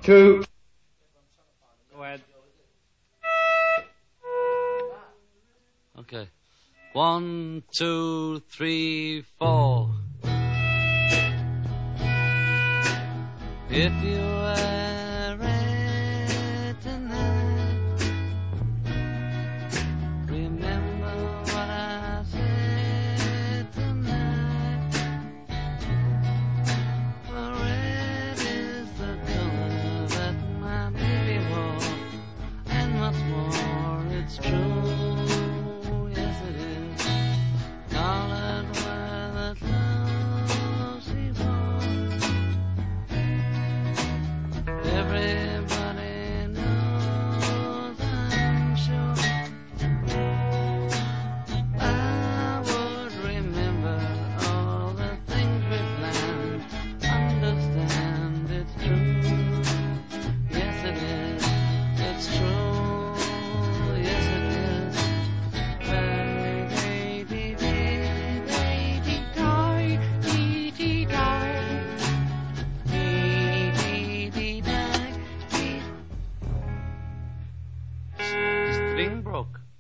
2. Go ahead. Okay. 1, 2, 3, 4. If you were it tonight, remember what I said tonight. For red is the color that my baby wore, and what's more, it's true. Yes, it is. Colored were the clothes he wore. Everybody knows, I'm sure. I would remember all the things we planned. Understand it's true. Yes, it is. It's true. Yes, it is. String broke.